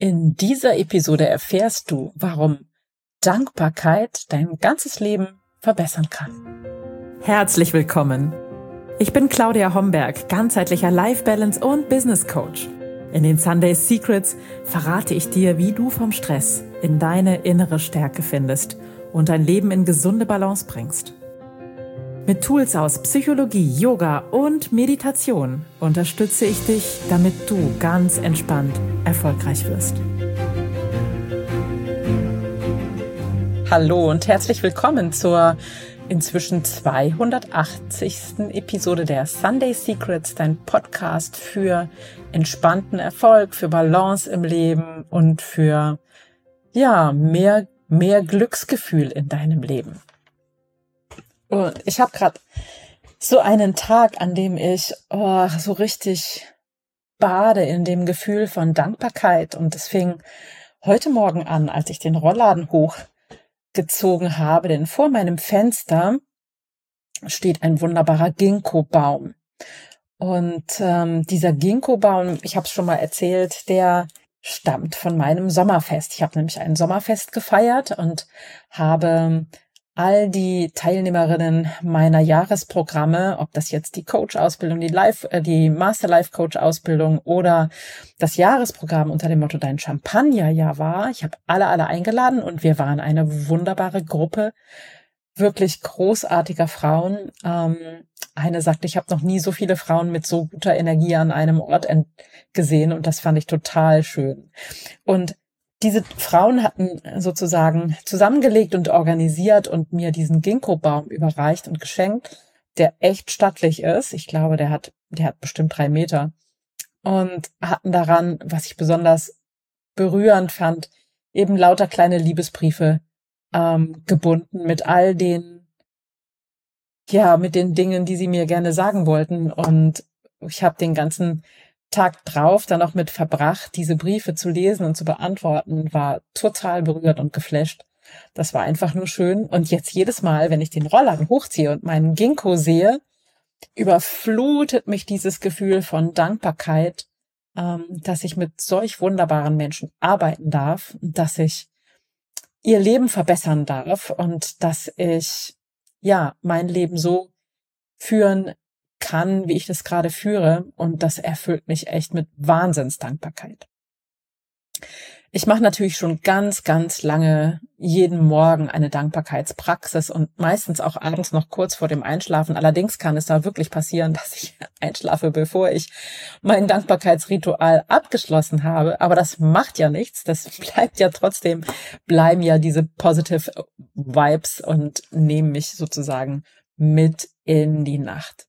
In dieser Episode erfährst du, warum Dankbarkeit dein ganzes Leben verbessern kann. Herzlich willkommen. Ich bin Claudia Homberg, ganzheitlicher Life Balance und Business Coach. In den Sunday Secrets verrate ich dir, wie du vom Stress in deine innere Stärke findest und dein Leben in gesunde Balance bringst. Mit Tools aus Psychologie, Yoga und Meditation unterstütze ich dich, damit du ganz entspannt erfolgreich wirst. Hallo und herzlich willkommen zur inzwischen 280. Episode der Sunday Secrets, dein Podcast für entspannten Erfolg, für Balance im Leben und für mehr Glücksgefühl in deinem Leben. Und ich habe gerade so einen Tag, an dem ich so richtig bade in dem Gefühl von Dankbarkeit. Und es fing heute Morgen an, als ich den Rollladen hochgezogen habe, denn vor meinem Fenster steht ein wunderbarer Ginkgo-Baum. Und dieser Ginkgo-Baum, ich habe es schon mal erzählt, der stammt von meinem Sommerfest. Ich habe nämlich ein Sommerfest gefeiert und habe all die Teilnehmerinnen meiner Jahresprogramme, ob das jetzt die Coach-Ausbildung, die Master-Life-Coach-Ausbildung oder das Jahresprogramm unter dem Motto Dein Champagnerjahr war, ich habe alle eingeladen und wir waren eine wunderbare Gruppe wirklich großartiger Frauen. Eine sagte, ich habe noch nie so viele Frauen mit so guter Energie an einem Ort gesehen und das fand ich total schön. Und diese Frauen hatten sozusagen zusammengelegt und organisiert und mir diesen Ginkgo-Baum überreicht und geschenkt, der echt stattlich ist. Ich glaube, der hat bestimmt 3 Meter. Und hatten daran, was ich besonders berührend fand, eben lauter kleine Liebesbriefe gebunden mit all mit den Dingen, die sie mir gerne sagen wollten. Und ich habe den ganzen Tag drauf dann auch mit verbracht, diese Briefe zu lesen und zu beantworten, war total berührt und geflasht. Das war einfach nur schön. Und jetzt jedes Mal, wenn ich den Rollladen hochziehe und meinen Ginkgo sehe, überflutet mich dieses Gefühl von Dankbarkeit, dass ich mit solch wunderbaren Menschen arbeiten darf, dass ich ihr Leben verbessern darf und dass ich mein Leben so führen kann, wie ich das gerade führe, und das erfüllt mich echt mit Wahnsinnsdankbarkeit. Ich mache natürlich schon ganz, ganz lange jeden Morgen eine Dankbarkeitspraxis und meistens auch abends noch kurz vor dem Einschlafen. Allerdings kann es da wirklich passieren, dass ich einschlafe, bevor ich mein Dankbarkeitsritual abgeschlossen habe. Aber das macht ja nichts. Das bleiben ja diese positive Vibes und nehmen mich sozusagen mit in die Nacht.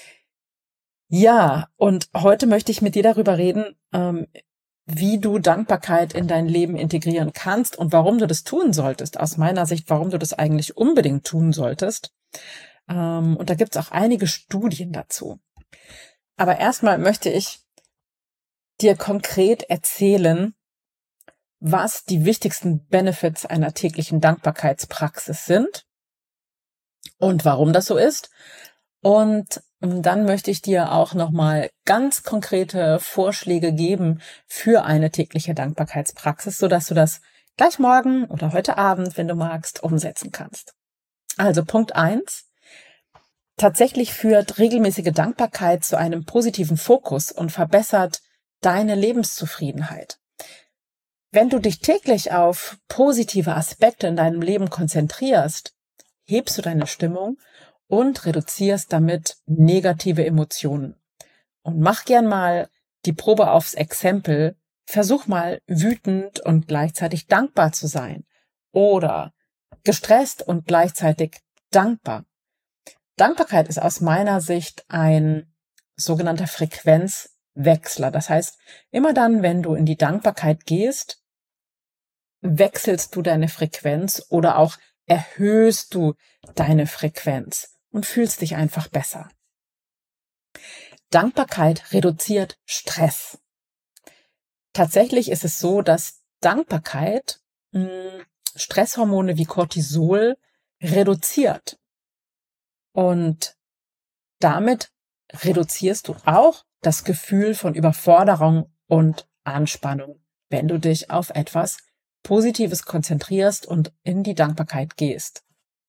Ja, und heute möchte ich mit dir darüber reden, wie du Dankbarkeit in dein Leben integrieren kannst und warum du das tun solltest. Aus meiner Sicht, warum du das eigentlich unbedingt tun solltest. Und da gibt's auch einige Studien dazu. Aber erstmal möchte ich dir konkret erzählen, was die wichtigsten Benefits einer täglichen Dankbarkeitspraxis sind und warum das so ist. Und dann möchte ich dir auch nochmal ganz konkrete Vorschläge geben für eine tägliche Dankbarkeitspraxis, sodass du das gleich morgen oder heute Abend, wenn du magst, umsetzen kannst. Also Punkt 1. Tatsächlich führt regelmäßige Dankbarkeit zu einem positiven Fokus und verbessert deine Lebenszufriedenheit. Wenn du dich täglich auf positive Aspekte in deinem Leben konzentrierst, hebst du deine Stimmung und reduzierst damit negative Emotionen. Und mach gern mal die Probe aufs Exempel. Versuch mal wütend und gleichzeitig dankbar zu sein oder gestresst und gleichzeitig dankbar. Dankbarkeit ist aus meiner Sicht ein sogenannter Frequenzwechsler. Das heißt, immer dann, wenn du in die Dankbarkeit gehst, wechselst du deine Frequenz oder auch erhöhst du deine Frequenz und fühlst dich einfach besser. Dankbarkeit reduziert Stress. Tatsächlich ist es so, dass Dankbarkeit Stresshormone wie Cortisol reduziert. Und damit reduzierst du auch das Gefühl von Überforderung und Anspannung wenn du dich auf etwas Positives konzentrierst und in die Dankbarkeit gehst.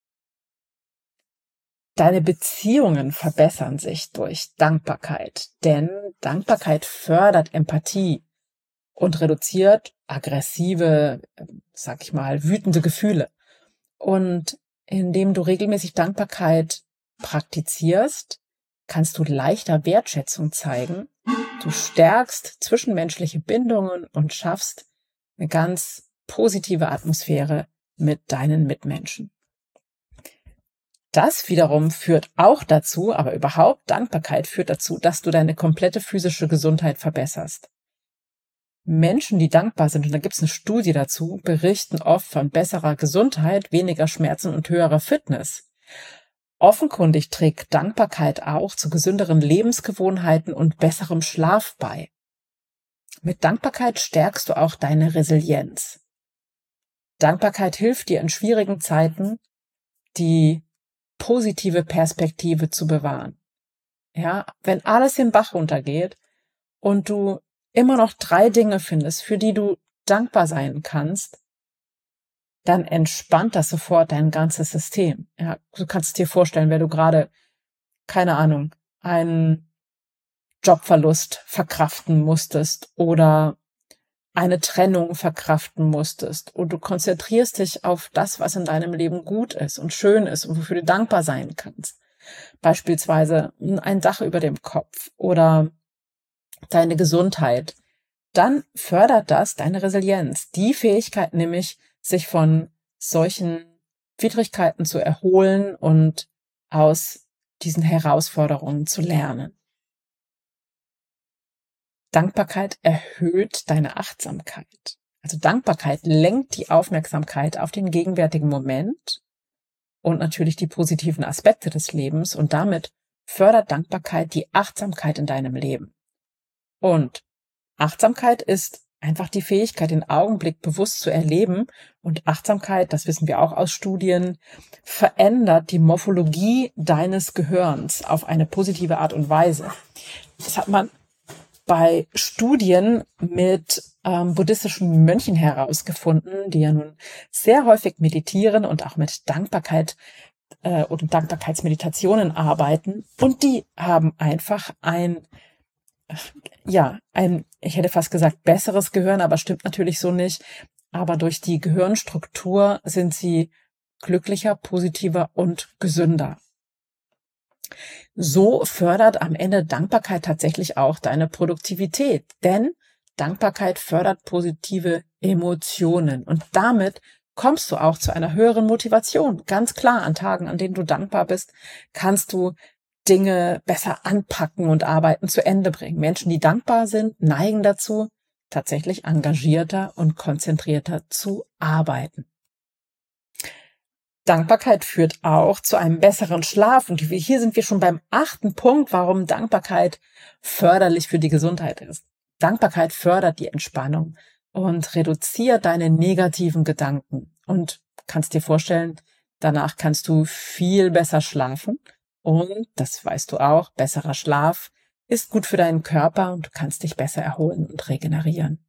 Deine Beziehungen verbessern sich durch Dankbarkeit, denn Dankbarkeit fördert Empathie und reduziert aggressive, wütende Gefühle. Und indem du regelmäßig Dankbarkeit praktizierst, kannst du leichter Wertschätzung zeigen. Du stärkst zwischenmenschliche Bindungen und schaffst eine ganz positive Atmosphäre mit deinen Mitmenschen. Das wiederum führt auch dazu, aber überhaupt Dankbarkeit führt dazu, dass du deine komplette physische Gesundheit verbesserst. Menschen, die dankbar sind, und da gibt es eine Studie dazu, berichten oft von besserer Gesundheit, weniger Schmerzen und höherer Fitness. Offenkundig trägt Dankbarkeit auch zu gesünderen Lebensgewohnheiten und besserem Schlaf bei. Mit Dankbarkeit stärkst du auch deine Resilienz. Dankbarkeit hilft dir in schwierigen Zeiten, die positive Perspektive zu bewahren. Ja, wenn alles den Bach runtergeht und du immer noch 3 Dinge findest, für die du dankbar sein kannst, dann entspannt das sofort dein ganzes System. Ja, du kannst es dir vorstellen, wenn du gerade, einen Jobverlust verkraften musstest oder eine Trennung verkraften musstest und du konzentrierst dich auf das, was in deinem Leben gut ist und schön ist und wofür du dankbar sein kannst. Beispielsweise ein Dach über dem Kopf oder deine Gesundheit. Dann fördert das deine Resilienz. Die Fähigkeit nämlich, sich von solchen Widrigkeiten zu erholen und aus diesen Herausforderungen zu lernen. Dankbarkeit erhöht deine Achtsamkeit. Also Dankbarkeit lenkt die Aufmerksamkeit auf den gegenwärtigen Moment und natürlich die positiven Aspekte des Lebens und damit fördert Dankbarkeit die Achtsamkeit in deinem Leben. Und Achtsamkeit ist einfach die Fähigkeit, den Augenblick bewusst zu erleben und Achtsamkeit, das wissen wir auch aus Studien, verändert die Morphologie deines Gehirns auf eine positive Art und Weise. Das hat man bei Studien mit buddhistischen Mönchen herausgefunden, die ja nun sehr häufig meditieren und auch mit Dankbarkeit und Dankbarkeitsmeditationen arbeiten. Und die haben einfach ich hätte fast gesagt, besseres Gehirn, aber stimmt natürlich so nicht. Aber durch die Gehirnstruktur sind sie glücklicher, positiver und gesünder. So fördert am Ende Dankbarkeit tatsächlich auch deine Produktivität, denn Dankbarkeit fördert positive Emotionen und damit kommst du auch zu einer höheren Motivation. Ganz klar, an Tagen, an denen du dankbar bist, kannst du Dinge besser anpacken und Arbeiten zu Ende bringen. Menschen, die dankbar sind, neigen dazu, tatsächlich engagierter und konzentrierter zu arbeiten. Dankbarkeit führt auch zu einem besseren Schlaf. Und hier sind wir schon beim 8. Punkt, warum Dankbarkeit förderlich für die Gesundheit ist. Dankbarkeit fördert die Entspannung und reduziert deine negativen Gedanken. Und kannst dir vorstellen, danach kannst du viel besser schlafen. Und, das weißt du auch, besserer Schlaf ist gut für deinen Körper und du kannst dich besser erholen und regenerieren.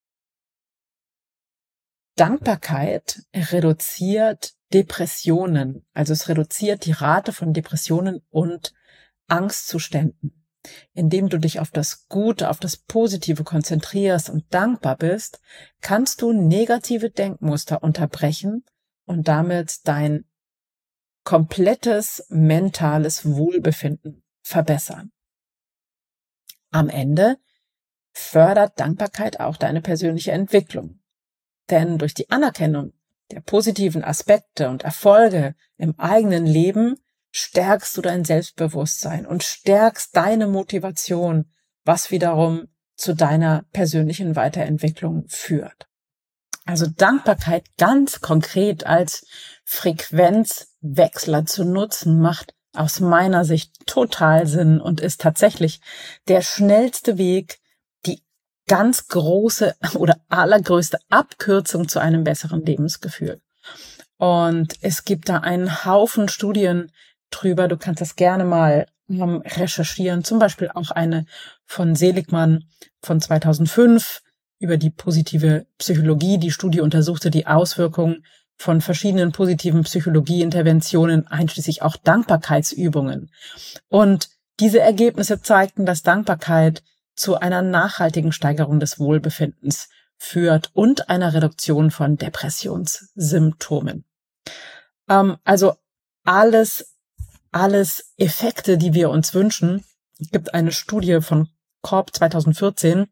Dankbarkeit reduziert Depressionen, also es reduziert die Rate von Depressionen und Angstzuständen. Indem du dich auf das Gute, auf das Positive konzentrierst und dankbar bist, kannst du negative Denkmuster unterbrechen und damit dein komplettes mentales Wohlbefinden verbessern. Am Ende fördert Dankbarkeit auch deine persönliche Entwicklung. Denn durch die Anerkennung der positiven Aspekte und Erfolge im eigenen Leben stärkst du dein Selbstbewusstsein und stärkst deine Motivation, was wiederum zu deiner persönlichen Weiterentwicklung führt. Also Dankbarkeit ganz konkret als Frequenzwechsler zu nutzen, macht aus meiner Sicht total Sinn und ist tatsächlich der schnellste Weg, die ganz große oder allergrößte Abkürzung zu einem besseren Lebensgefühl. Und es gibt da einen Haufen Studien drüber. Du kannst das gerne mal recherchieren. Zum Beispiel auch eine von Seligmann von 2005, über die positive Psychologie. Die Studie untersuchte die Auswirkungen von verschiedenen positiven Psychologieinterventionen, einschließlich auch Dankbarkeitsübungen. Und diese Ergebnisse zeigten, dass Dankbarkeit zu einer nachhaltigen Steigerung des Wohlbefindens führt und einer Reduktion von Depressionssymptomen. Also alles Effekte, die wir uns wünschen. Es gibt eine Studie von Korb 2014,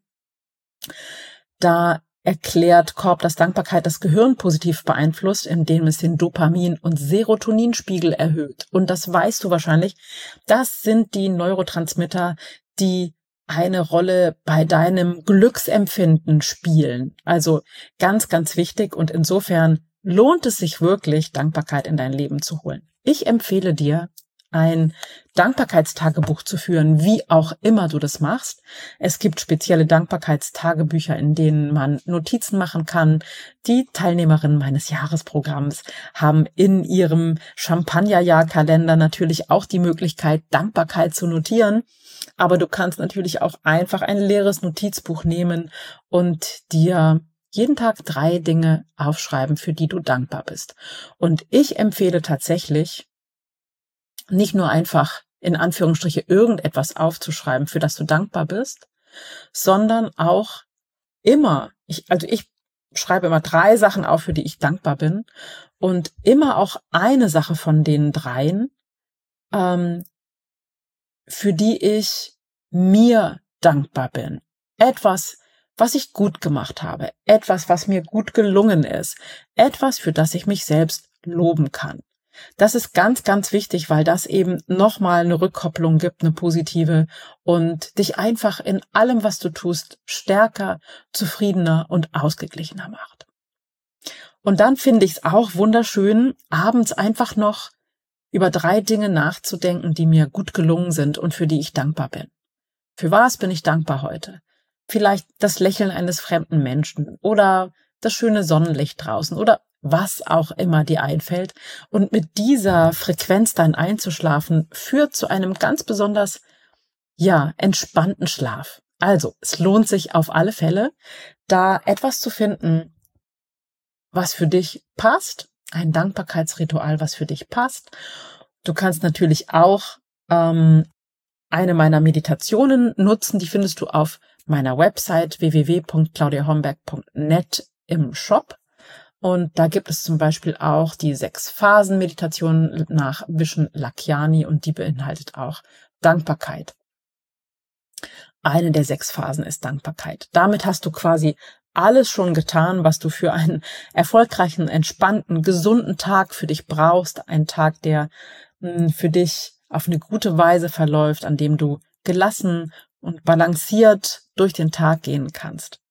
da erklärt Korb, dass Dankbarkeit das Gehirn positiv beeinflusst, indem es den Dopamin- und Serotoninspiegel erhöht. Und das weißt du wahrscheinlich. Das sind die Neurotransmitter, die eine Rolle bei deinem Glücksempfinden spielen. Also ganz, ganz wichtig. Und insofern lohnt es sich wirklich, Dankbarkeit in dein Leben zu holen. Ich empfehle dir, ein Dankbarkeitstagebuch zu führen, wie auch immer du das machst. Es gibt spezielle Dankbarkeitstagebücher, in denen man Notizen machen kann. Die Teilnehmerinnen meines Jahresprogramms haben in ihrem Champagnerjahrkalender natürlich auch die Möglichkeit, Dankbarkeit zu notieren. Aber du kannst natürlich auch einfach ein leeres Notizbuch nehmen und dir jeden Tag 3 Dinge aufschreiben, für die du dankbar bist. Und ich empfehle tatsächlich, nicht nur einfach in Anführungsstriche irgendetwas aufzuschreiben, für das du dankbar bist, sondern auch immer, ich schreibe immer 3 Sachen auf, für die ich dankbar bin, und immer auch eine Sache von den 3, für die ich mir dankbar bin. Etwas, was ich gut gemacht habe, etwas, was mir gut gelungen ist, etwas, für das ich mich selbst loben kann. Das ist ganz, ganz wichtig, weil das eben nochmal eine Rückkopplung gibt, eine positive, und dich einfach in allem, was du tust, stärker, zufriedener und ausgeglichener macht. Und dann finde ich es auch wunderschön, abends einfach noch über 3 Dinge nachzudenken, die mir gut gelungen sind und für die ich dankbar bin. Für was bin ich dankbar heute? Vielleicht das Lächeln eines fremden Menschen oder das schöne Sonnenlicht draußen oder was auch immer dir einfällt. Und mit dieser Frequenz dann einzuschlafen, führt zu einem ganz besonders, entspannten Schlaf. Also, es lohnt sich auf alle Fälle, da etwas zu finden, was für dich passt, ein Dankbarkeitsritual, was für dich passt. Du kannst natürlich auch eine meiner Meditationen nutzen, die findest du auf meiner Website www.claudiahomberg.net im Shop. Und da gibt es zum Beispiel auch die 6-Phasen-Meditation nach Vishen Lakhiani, und die beinhaltet auch Dankbarkeit. Eine der 6 Phasen ist Dankbarkeit. Damit hast du quasi alles schon getan, was du für einen erfolgreichen, entspannten, gesunden Tag für dich brauchst. Ein Tag, der für dich auf eine gute Weise verläuft, an dem du gelassen und balanciert durch den Tag gehen kannst.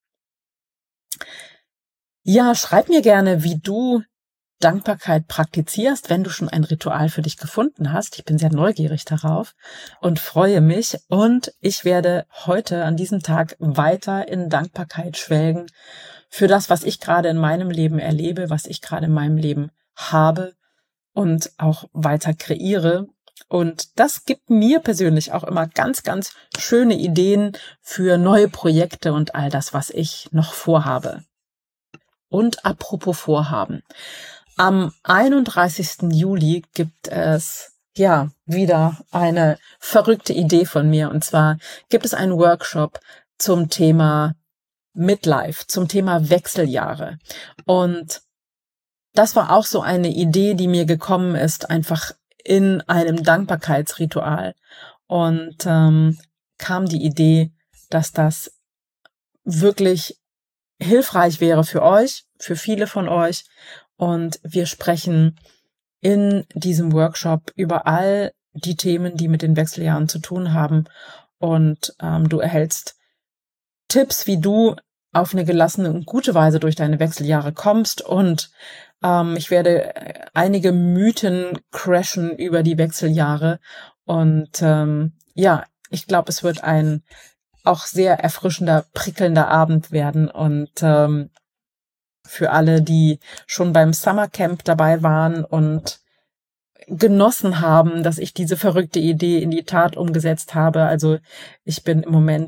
Ja, schreib mir gerne, wie du Dankbarkeit praktizierst, wenn du schon ein Ritual für dich gefunden hast. Ich bin sehr neugierig darauf und freue mich. Und ich werde heute an diesem Tag weiter in Dankbarkeit schwelgen für das, was ich gerade in meinem Leben erlebe, was ich gerade in meinem Leben habe und auch weiter kreiere. Und das gibt mir persönlich auch immer ganz, ganz schöne Ideen für neue Projekte und all das, was ich noch vorhabe. Und apropos Vorhaben. Am 31. Juli gibt es wieder eine verrückte Idee von mir. Und zwar gibt es einen Workshop zum Thema Midlife, zum Thema Wechseljahre. Und das war auch so eine Idee, die mir gekommen ist, einfach in einem Dankbarkeitsritual. Und kam die Idee, dass das wirklich hilfreich wäre für euch, für viele von euch. Und wir sprechen in diesem Workshop über all die Themen, die mit den Wechseljahren zu tun haben. Und du erhältst Tipps, wie du auf eine gelassene und gute Weise durch deine Wechseljahre kommst. Und ich werde einige Mythen crashen über die Wechseljahre. Und ich glaube, es wird ein auch sehr erfrischender, prickelnder Abend werden. Und für alle, die schon beim Summercamp dabei waren und genossen haben, dass ich diese verrückte Idee in die Tat umgesetzt habe. Also ich bin im Moment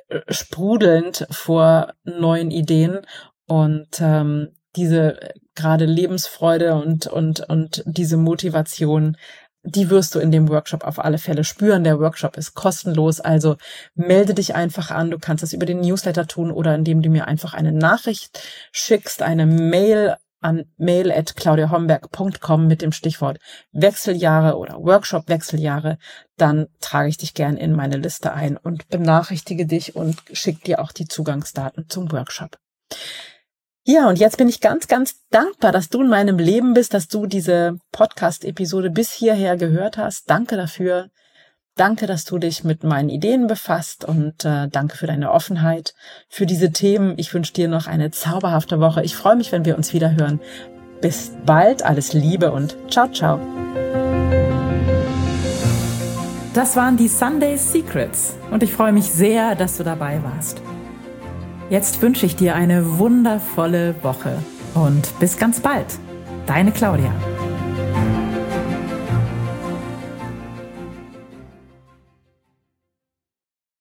sprudelnd vor neuen Ideen und diese gerade Lebensfreude und diese Motivation, die wirst du in dem Workshop auf alle Fälle spüren. Der Workshop ist kostenlos, also melde dich einfach an. Du kannst es über den Newsletter tun oder indem du mir einfach eine Nachricht schickst, eine Mail an mail@claudiahomberg.com mit dem Stichwort Wechseljahre oder Workshop Wechseljahre. Dann trage ich dich gern in meine Liste ein und benachrichtige dich und schicke dir auch die Zugangsdaten zum Workshop. Ja, und jetzt bin ich ganz, ganz dankbar, dass du in meinem Leben bist, dass du diese Podcast-Episode bis hierher gehört hast. Danke dafür. Danke, dass du dich mit meinen Ideen befasst und danke für deine Offenheit für diese Themen. Ich wünsche dir noch eine zauberhafte Woche. Ich freue mich, wenn wir uns wieder hören. Bis bald, alles Liebe und ciao, ciao. Das waren die Sunday Secrets und ich freue mich sehr, dass du dabei warst. Jetzt wünsche ich dir eine wundervolle Woche und bis ganz bald. Deine Claudia.